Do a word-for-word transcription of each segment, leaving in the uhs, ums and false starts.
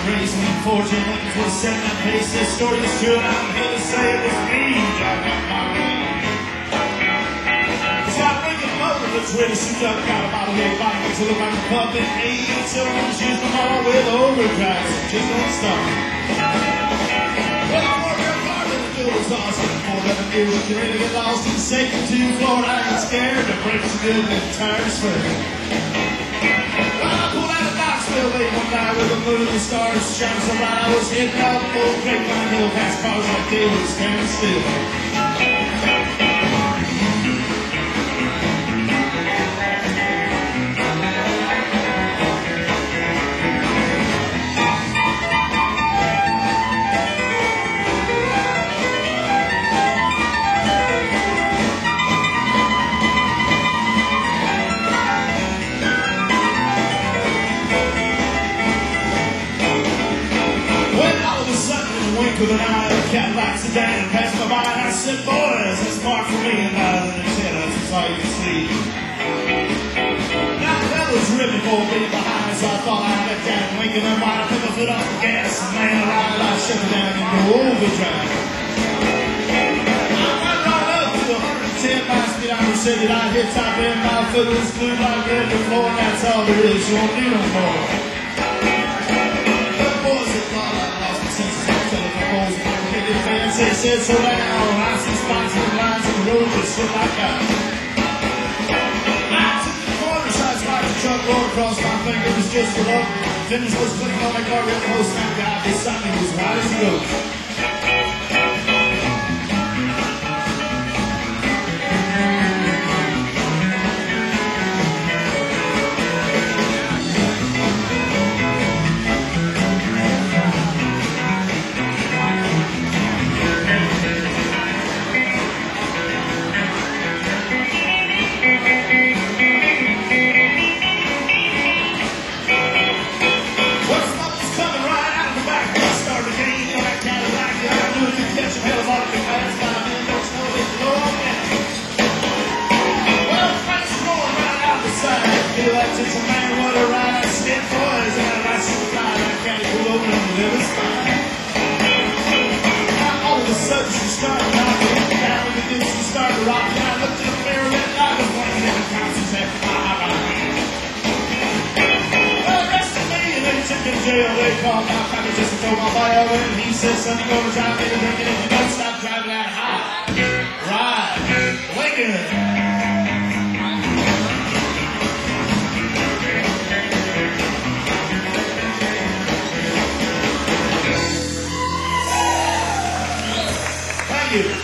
raised me fortune was set in pace. This story is true and I'm here to say it was me. I got my way. Stop making motor, the twist, you duck out about a way body to look like a puppet. Eight children, shoot them all with overdrive, so just don't stop. Well, I'm more real hard than the dual was lost. More than a dual, you can really get lost in safe and two floor. I ain't scared to break some good and the tires first. Late one night with the moon and the stars shining so bright, I was hitting up old Grapevine Hill past cars like they were standing still. With an eye, a Cadillac sedan and passed my by, and I said, boys, that's far from me, and I in his head, that's all you can see. Now that was really for me behind, so I thought I'd let down Lincoln and wide, put my foot on the gas, and man, right, I shut it down and go overdrive. I went right up to one hundred ten miles speed, I said that I hit top end, my foot was glued like red to the floor, and that's all there is, you won't need no more. The boys that thought I lost my senses. They said so down, I see spots and lines in the road just sit like that. I took the corner sides like the truck rolled across my finger, was just a look. Finish was clicking on my car, real close, and the guy beside me was white as a ghost. It's a man, what a ride, I stand boys, and I like some ride, I can't pull over and live a spine. Now all of a sudden she started knocking down, and then she started rocking. I looked in the mirror and I was wondering if the times she said, ah, ah, ah. Well, the rest of me, and they took me to jail, they called my family just to throw my bio in. He said, son, you're gonna drive me to Lincoln if you don't stop driving that high. Ride, Lincoln. Thank you.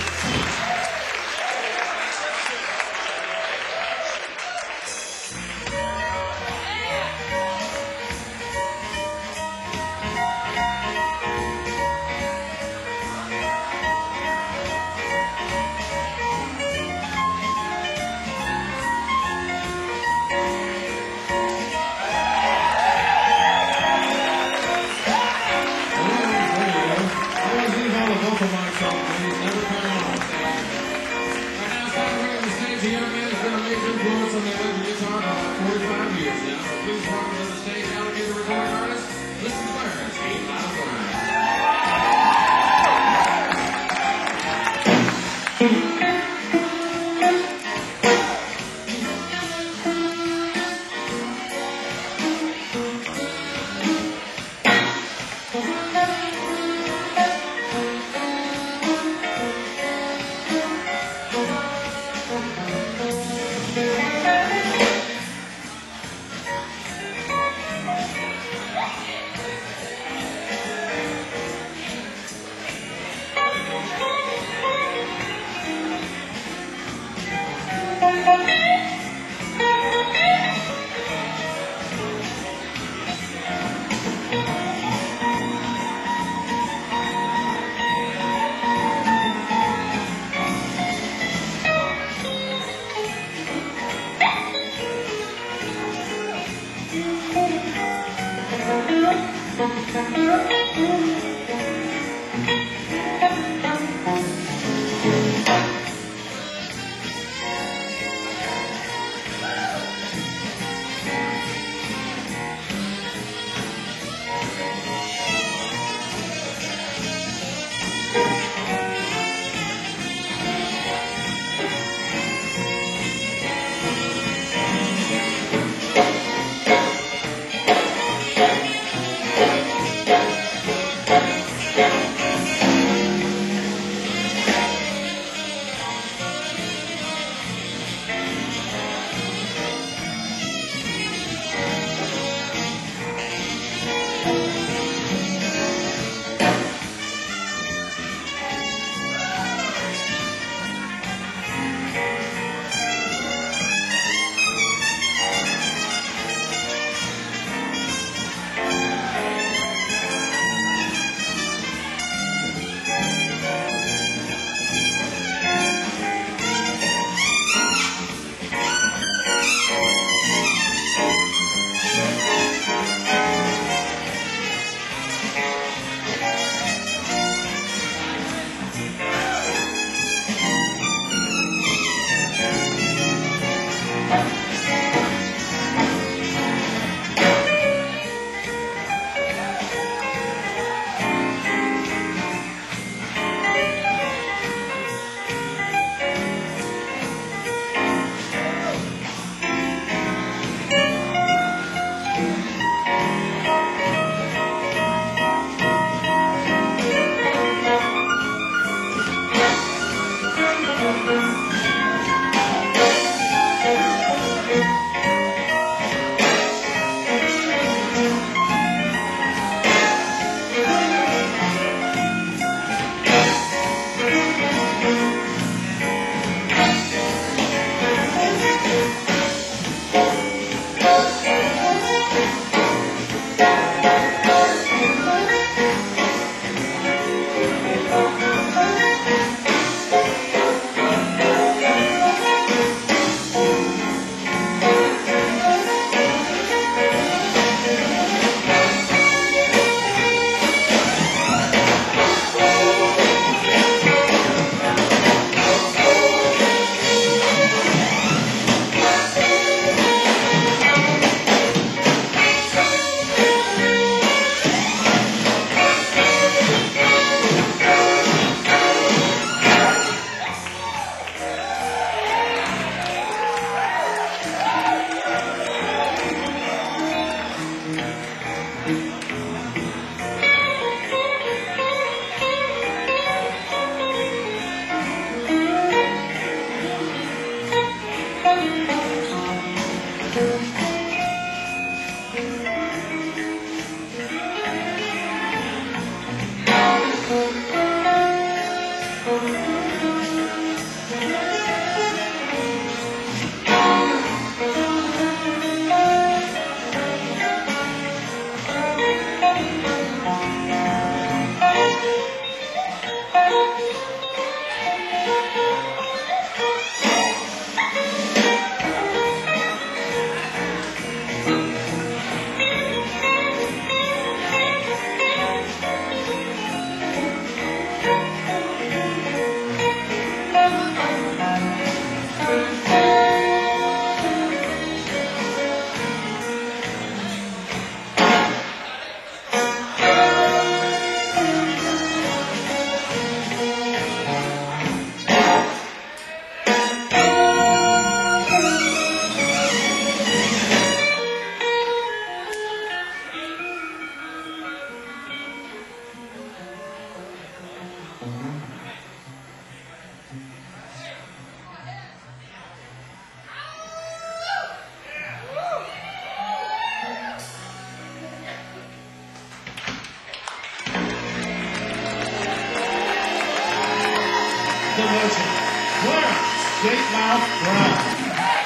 the legend, Clarence Gatemouth Brown.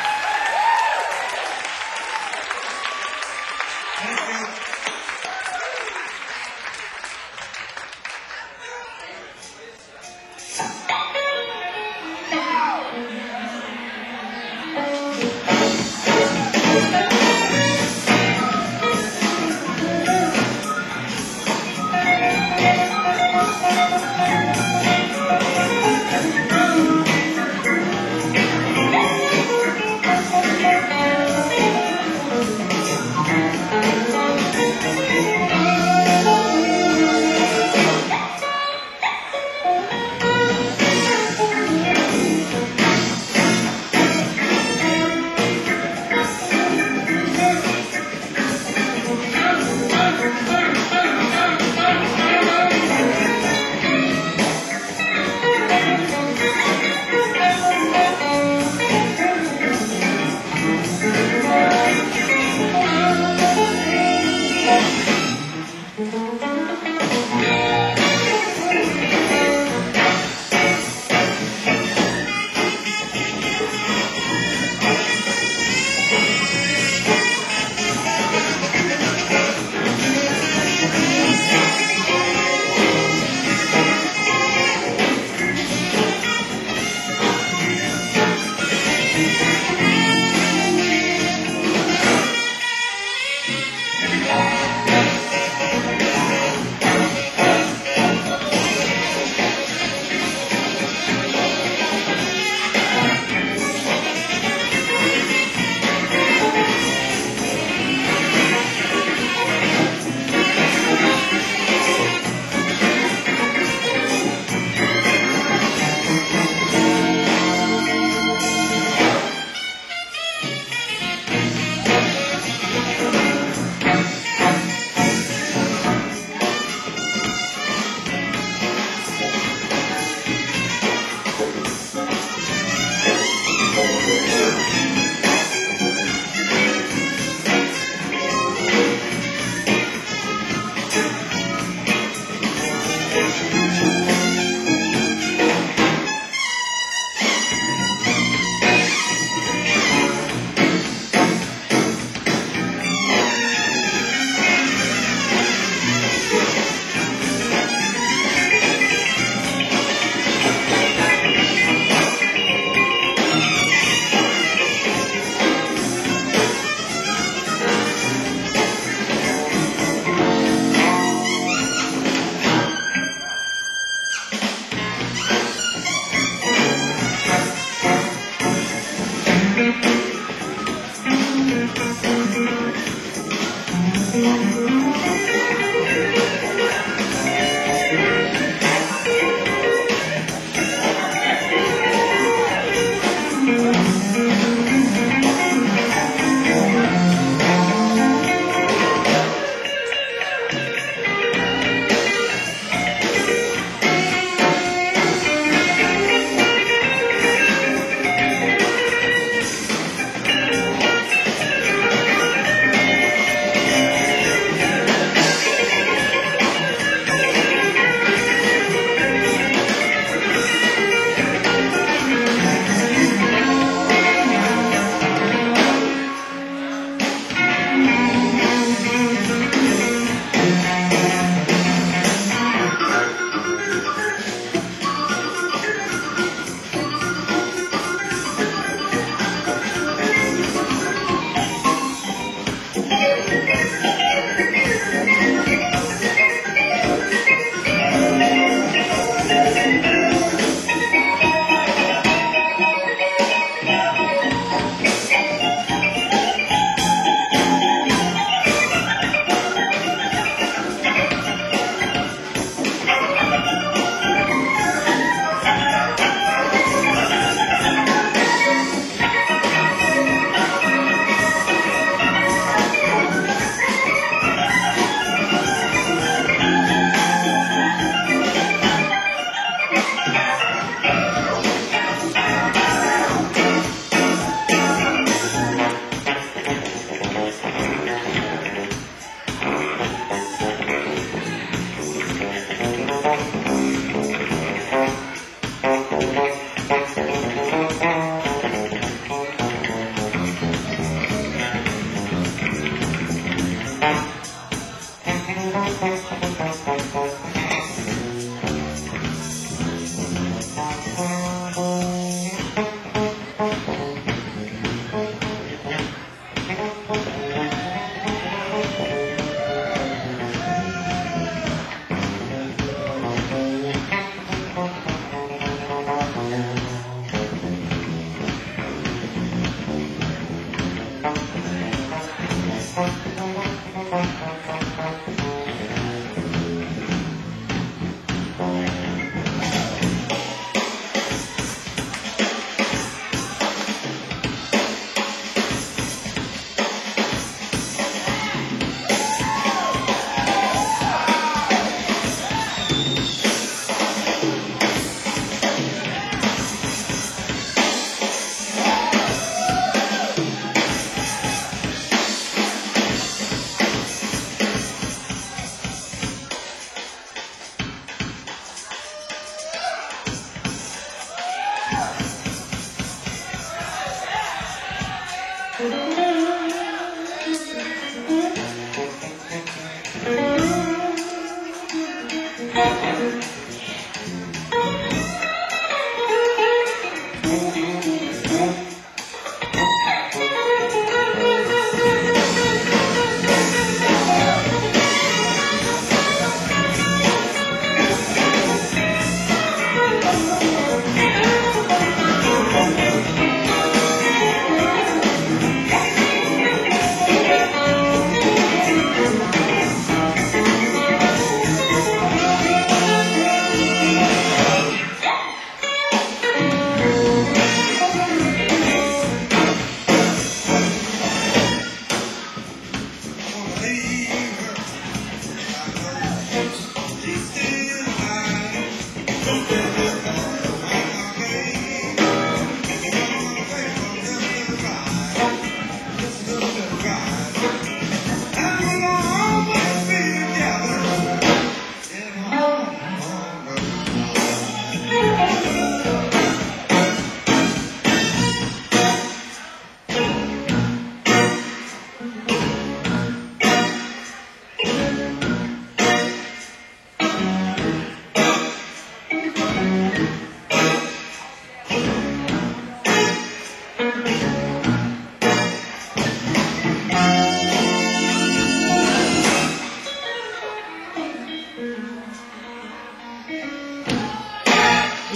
Thank you.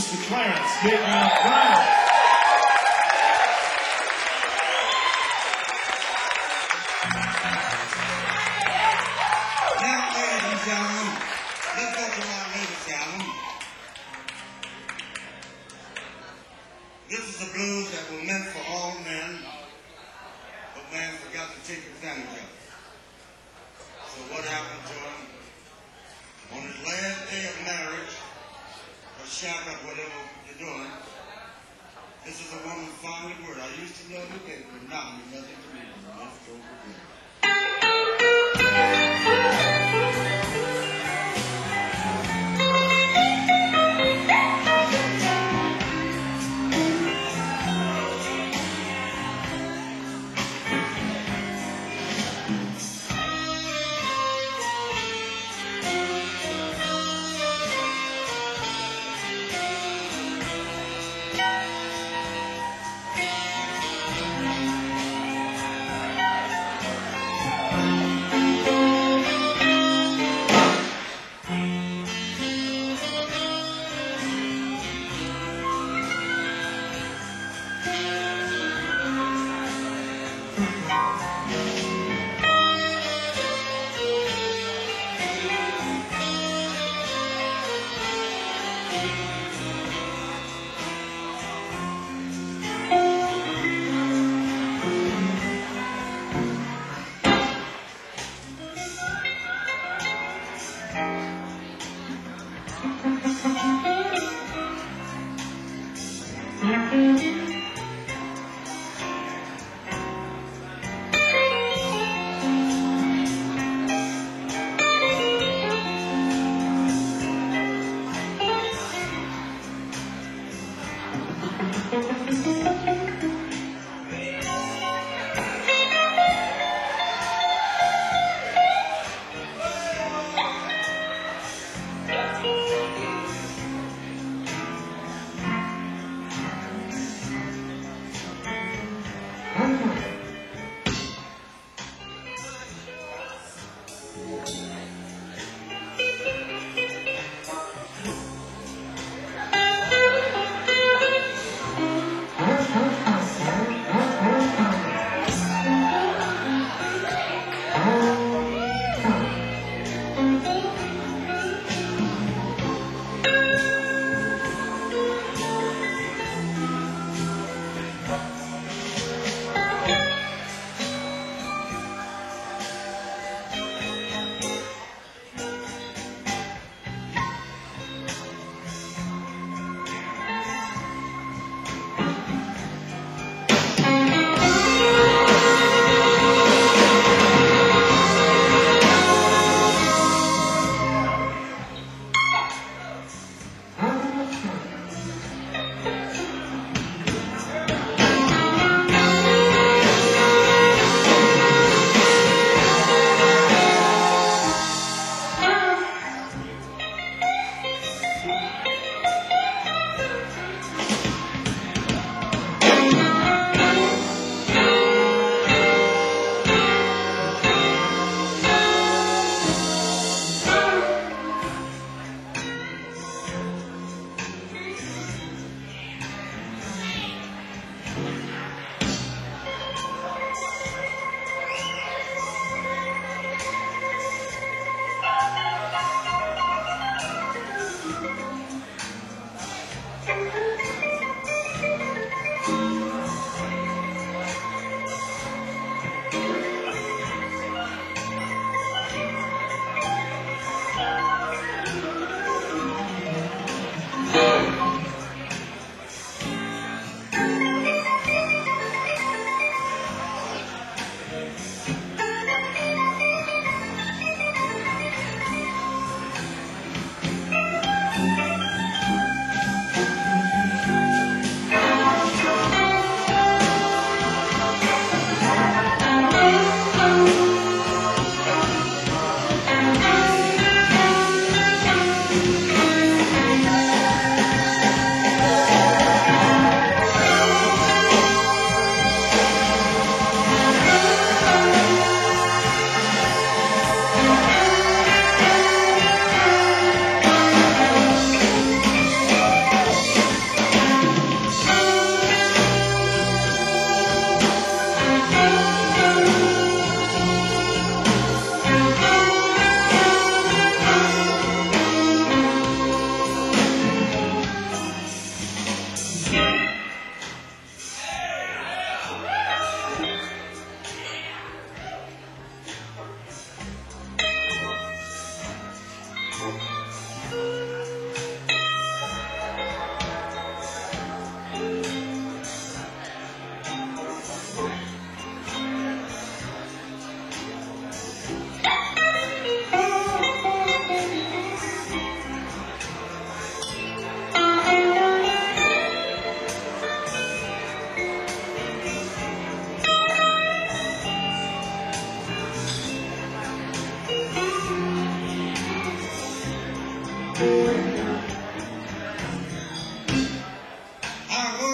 Mister Clarence Big Mouth Brown. Now, ladies and gentlemen, let's go to our latest album. This is the blues that were meant for all men, but man forgot to take advantage of it. So what happened to him? On his last day of marriage, or shack up, whatever you're doing, this is a woman finally word. I used to love you, baby, but now you're nothing to me. Let's go for good.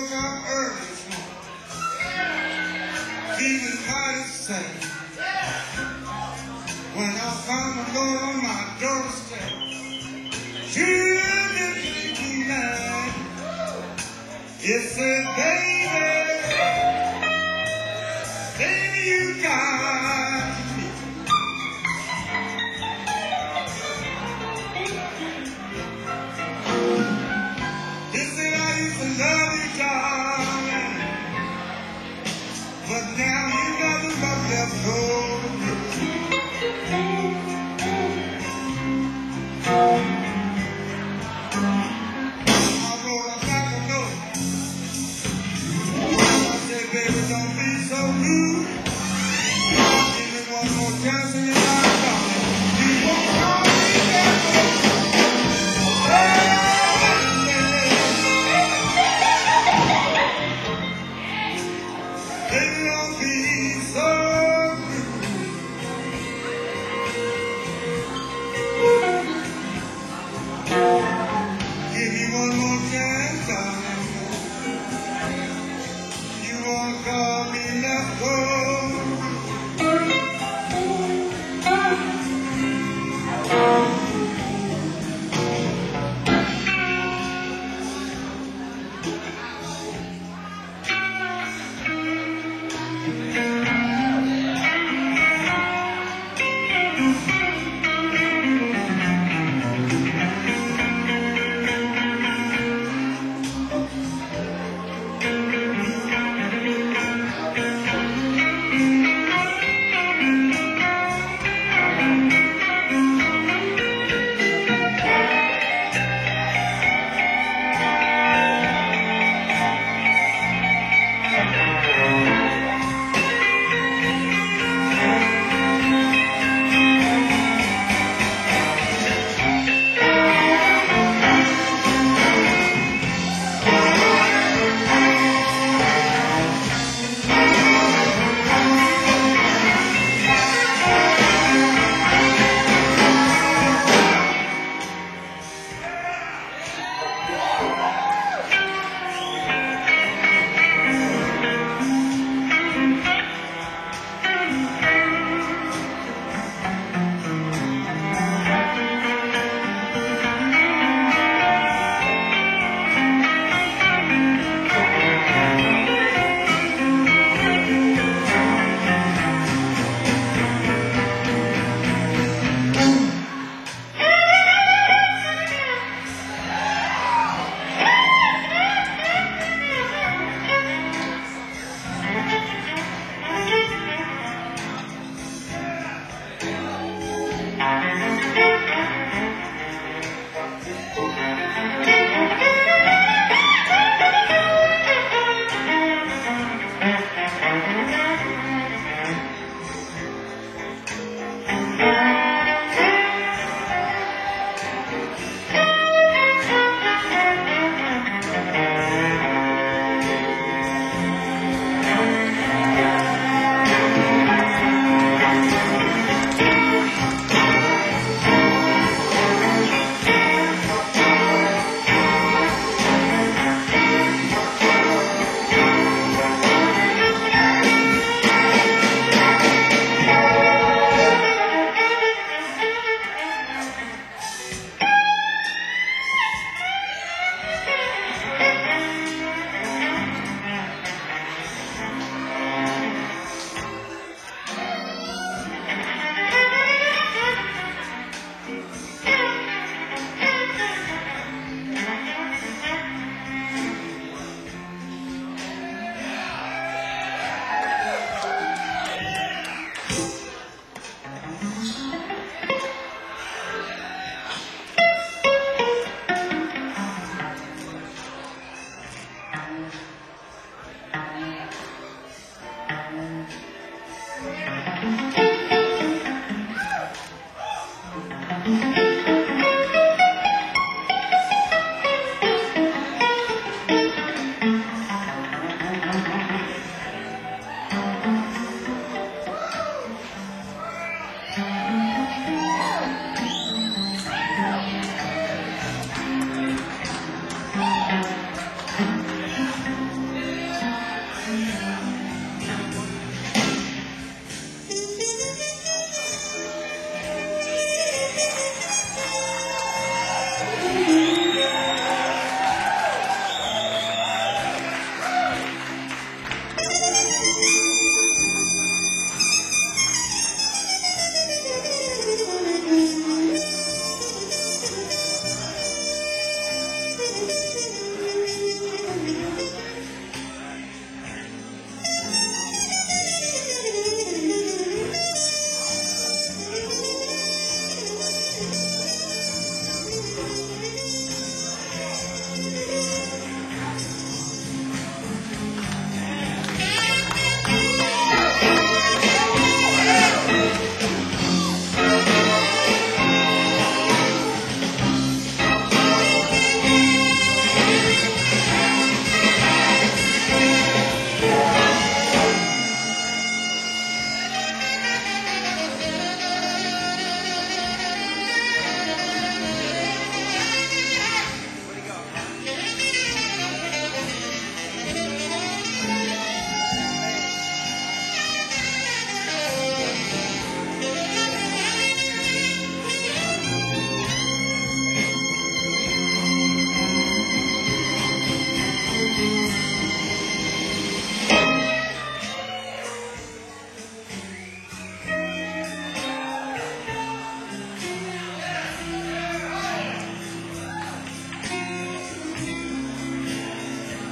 woke up early this morning. Feeling mighty sad. When I found the Lord on my doorstep, she didn't make me mad. It said, baby, baby, you got me. It said, I used to love you, darling, but now you got the love left over me. Baby, don't be so rude. Give me one more chance in your life, darling. You won't call me back. Baby, don't be so rude. Give me one more chance, darling. You won't call me left home.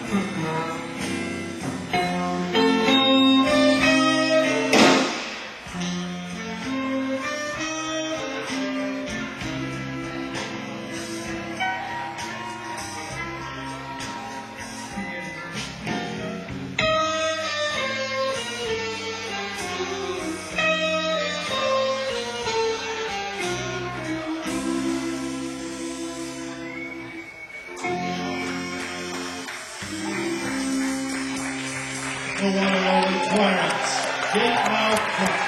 The one and only Clarence Big Mouth Clark.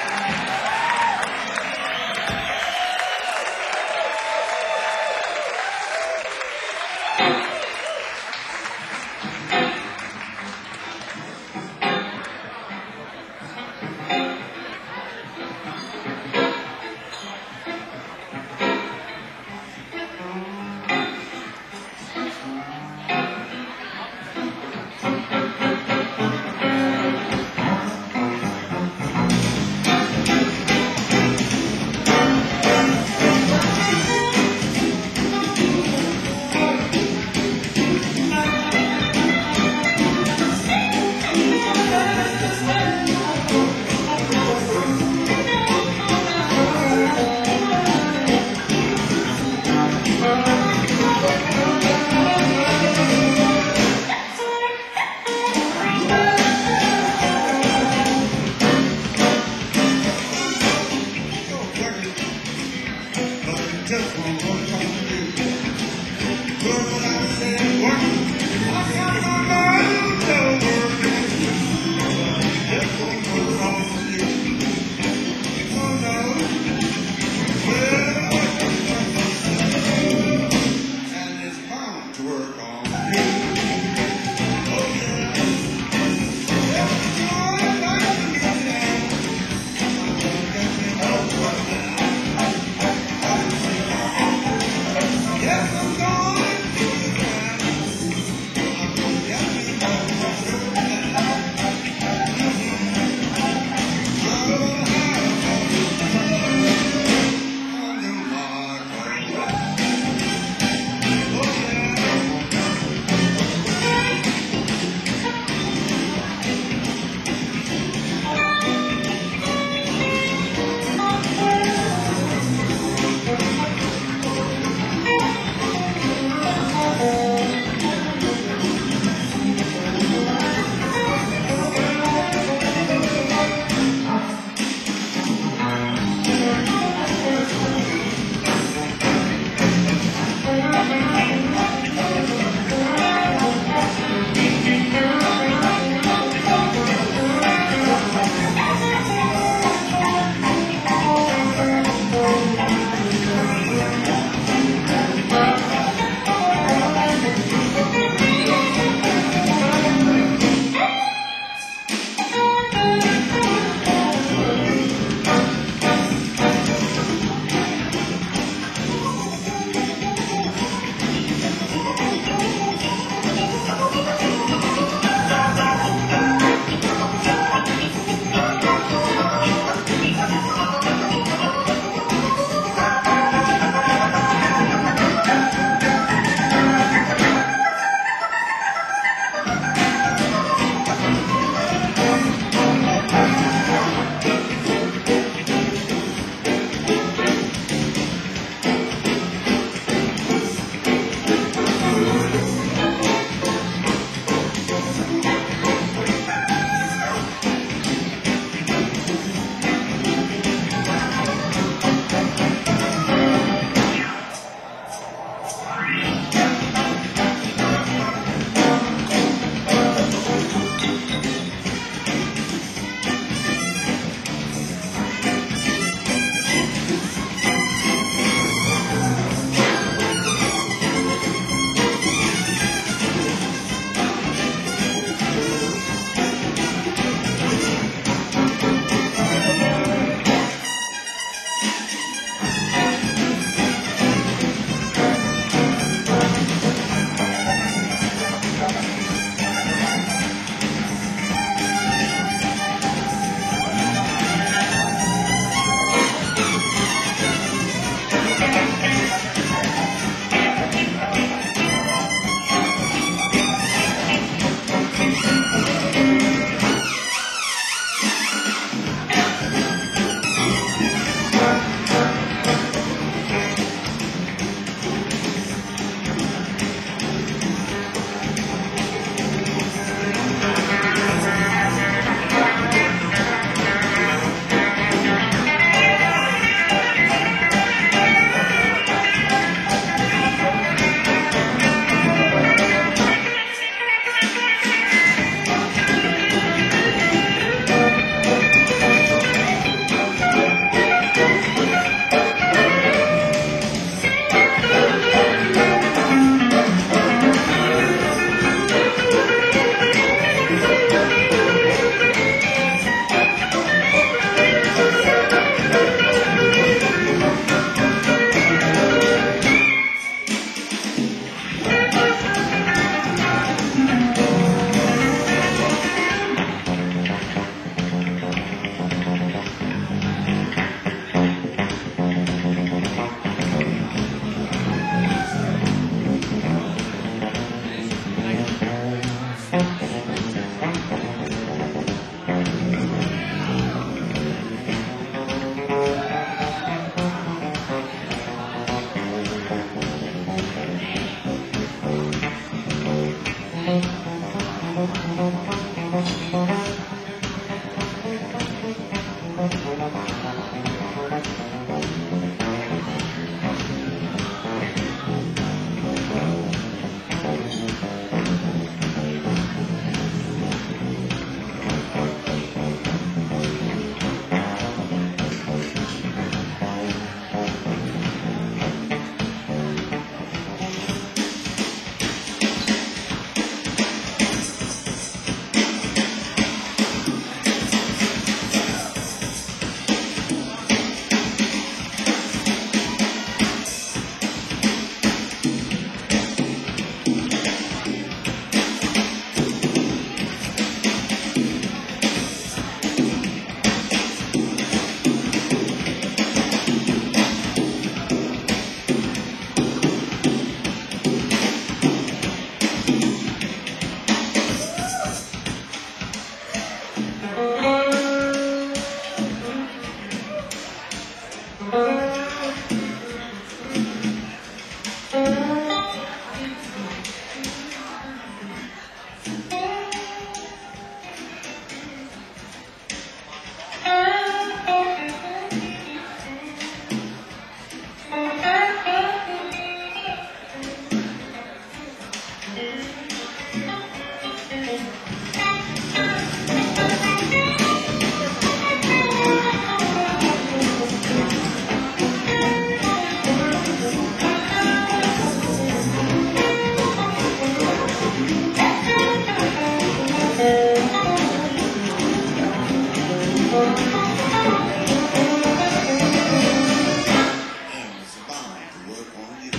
And it's bound to work on you.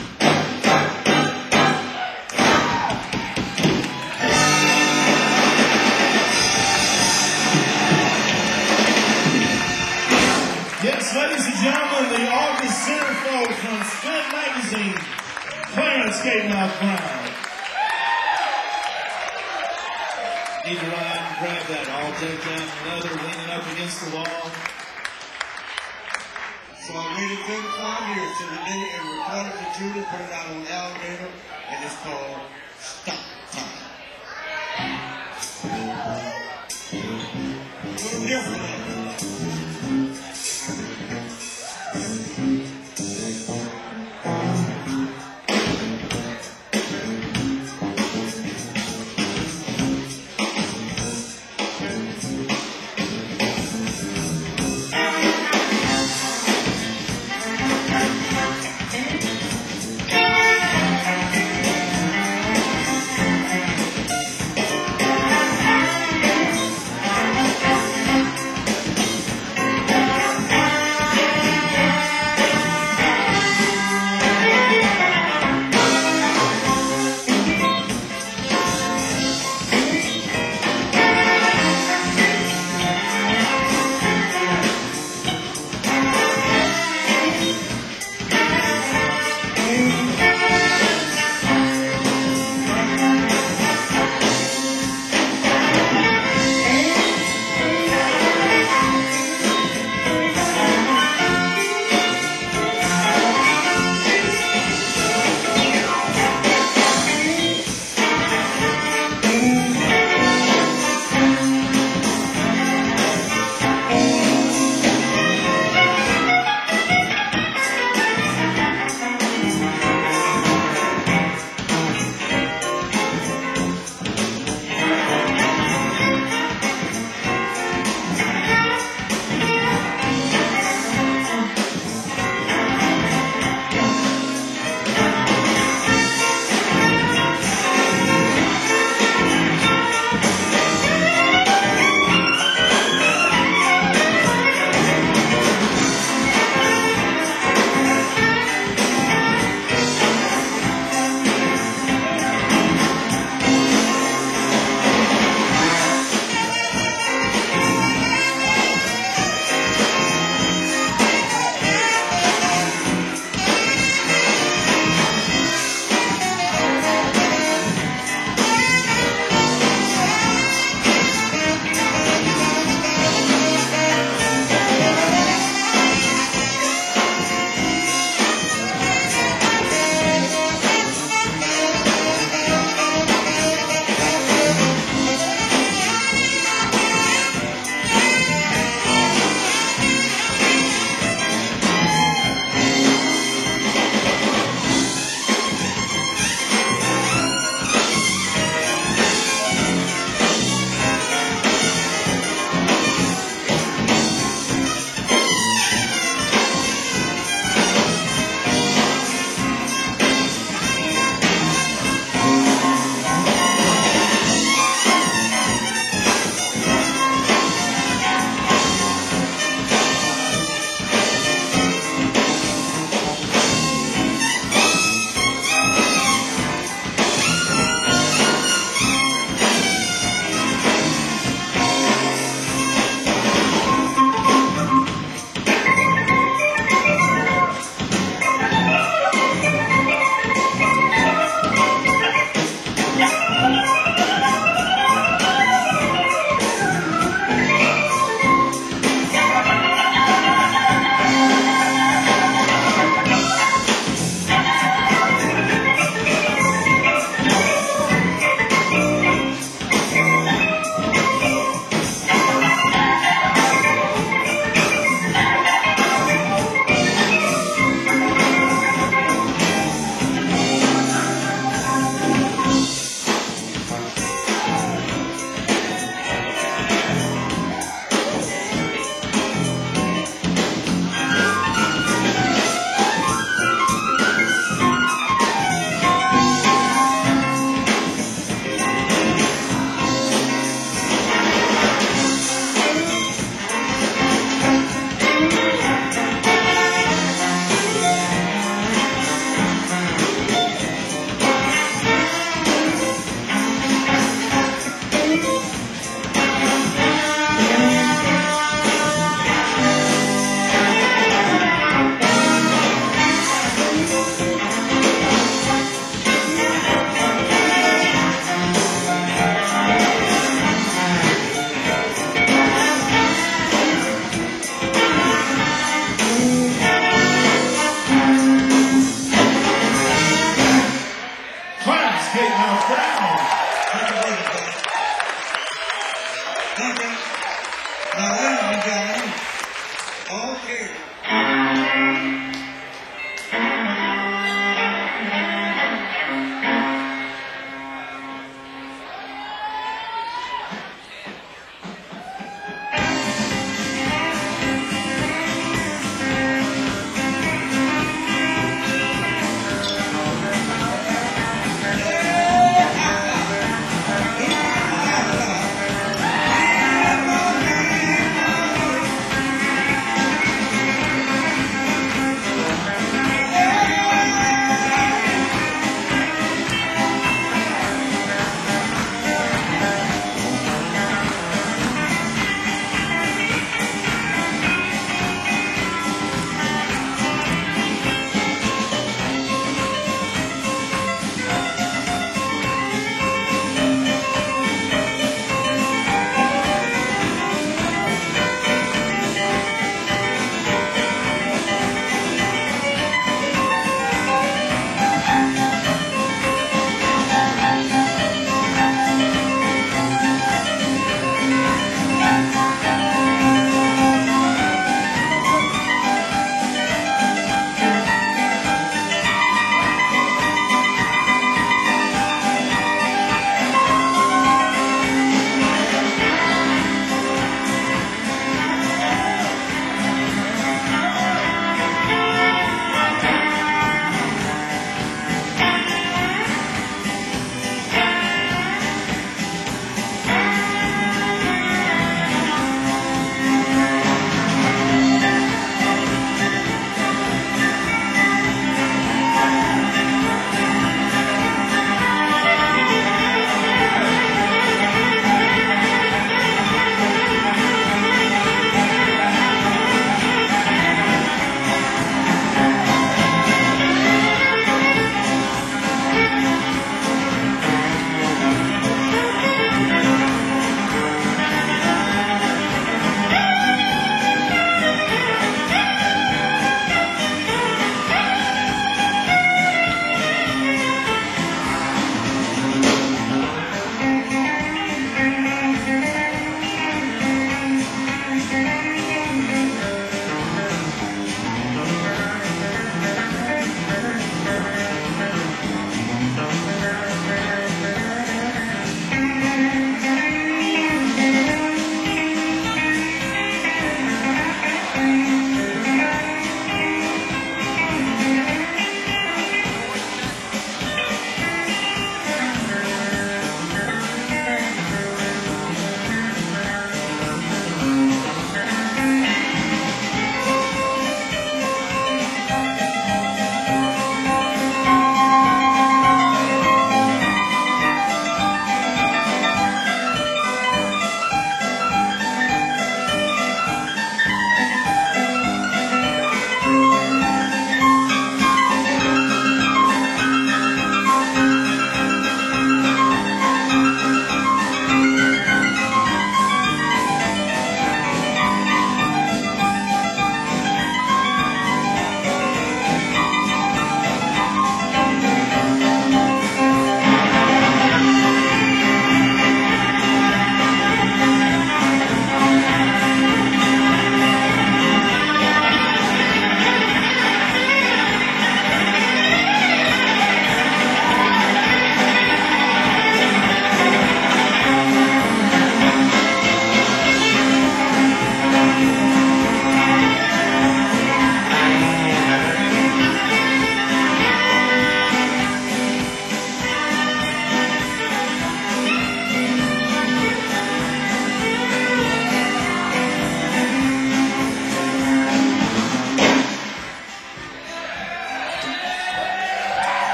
Yes, ladies and gentlemen, the August centerfold from Spin Magazine, Clarence Gatenhoff Brown. Need to run out and grab that. I'll take down another, leaning up against the wall. So I waited thirty-five years till the day and recorded the Judas, put it out on Alligator, and it's called Stop Time. A little different.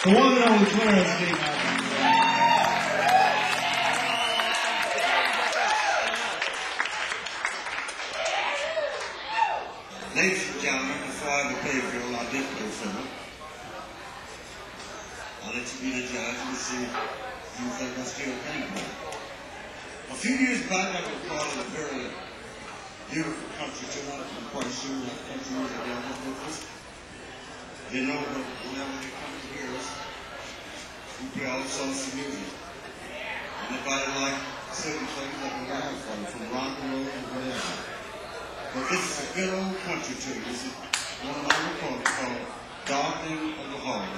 The one and only Clarence King. Ladies and gentlemen, before I ever paid for it, I did pay for it. I'll let you be the judge and see if you think I still paying for it. A few years back, I recorded a very beautiful country tune. I'm quite sure that country was a devil with us. You know, but whenever they come to hear us, we play all sorts of music. Anybody like certain things that we have from, from rock and roll and whatever. But this is a good old country tune. This is one of my recordings called Darkening of the Heart.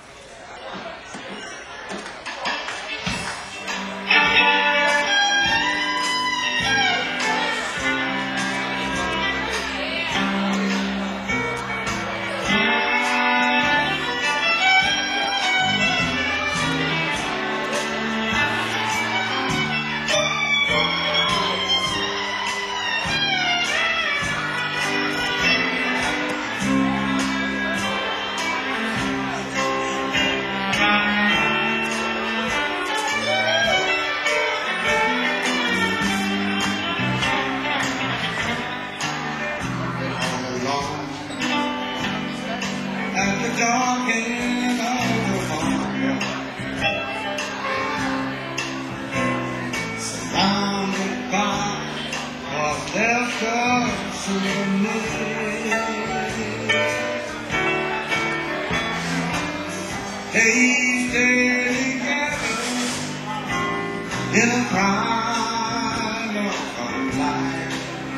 They stay together in a prime of life.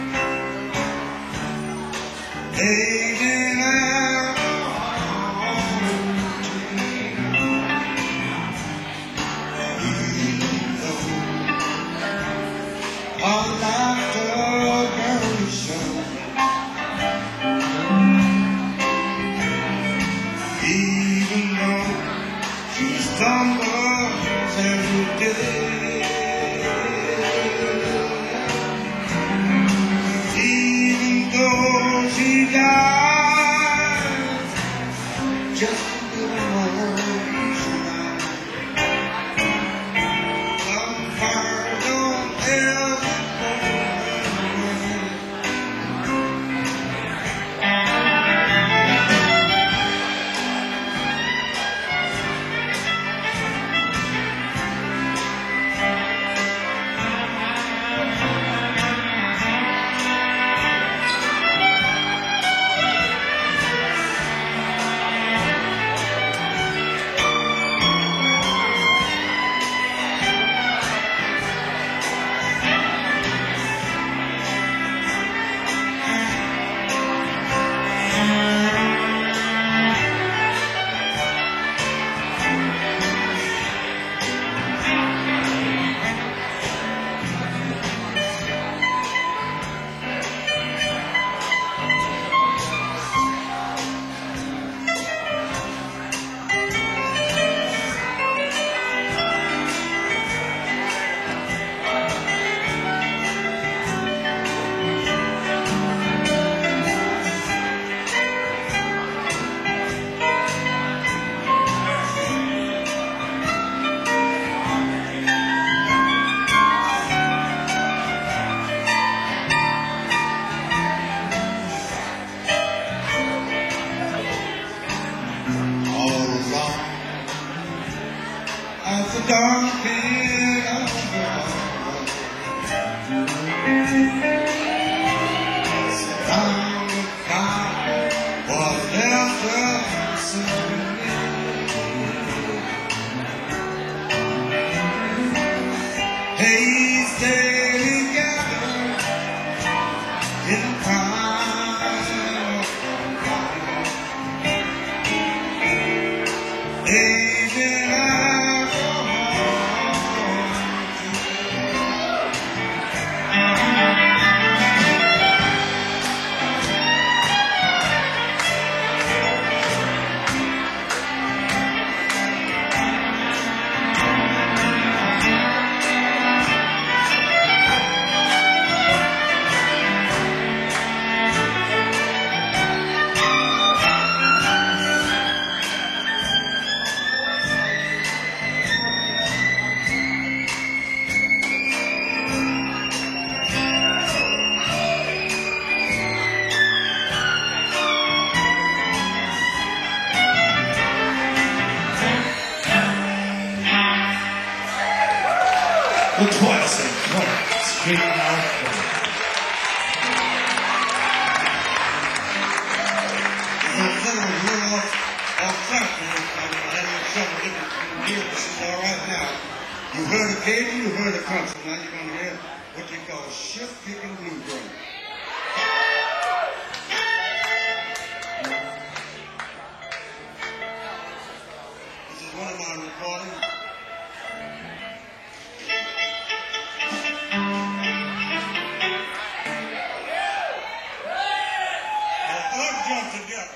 They didn't have a home to a laughter girl show. Even though she stumbles every day, even though she dies just a little more tonight. Some fire don't ever go away. As the darkening of the heart, surrounded by what's left of they stay together in a prime of life. They didn't have a twice and Clarence Skate Mouth Brown. Instead of a little off, off track here, I'm having trouble getting here. This is all right now. You heard a Cajun, you heard a country. Now you're going to hear what they call shift kicking bluegrass. This is one of my recordings. Let's jump together.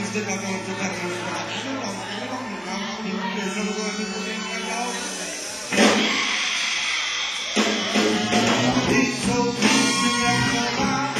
stick out on the back of the spot. You know, you know, you know, there's another word for the thing, y'all. He's so busy, I'm so loud.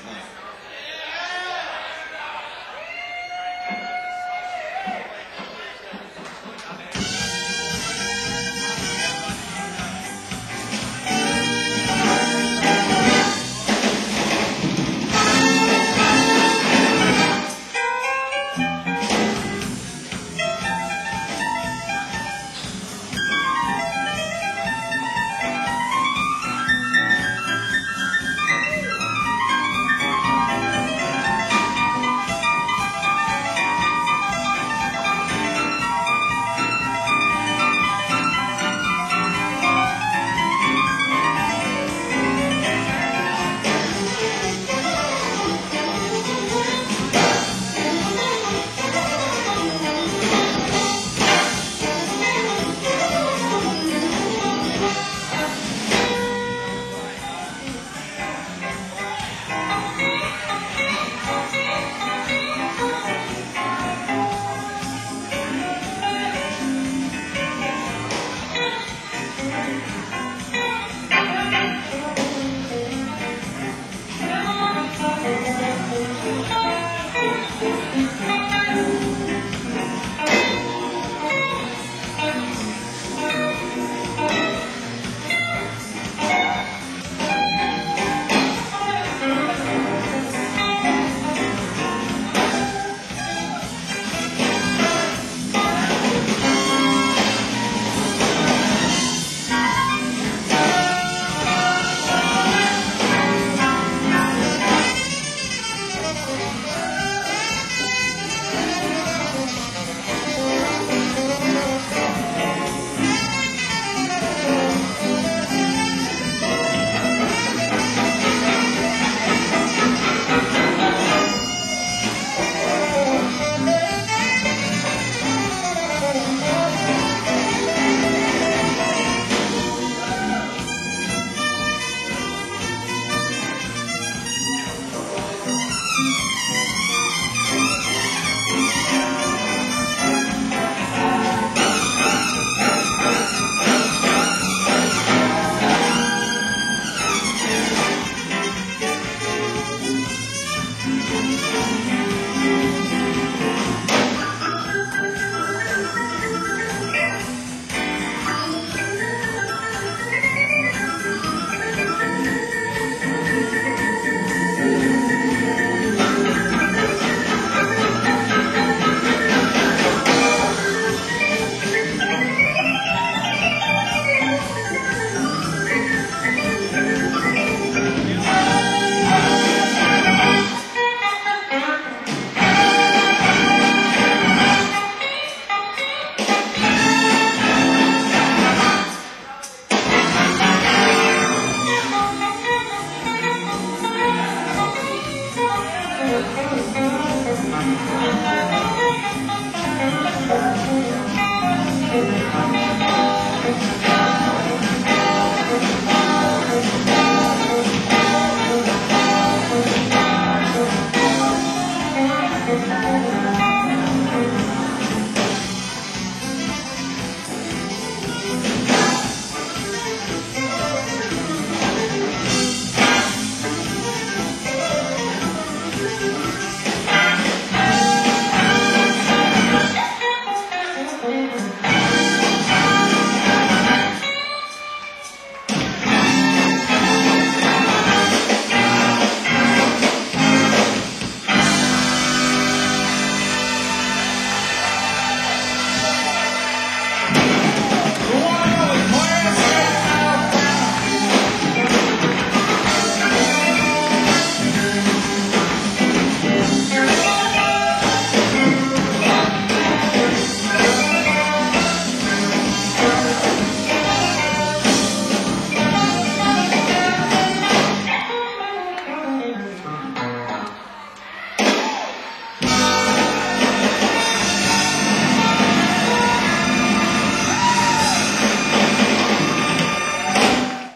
night.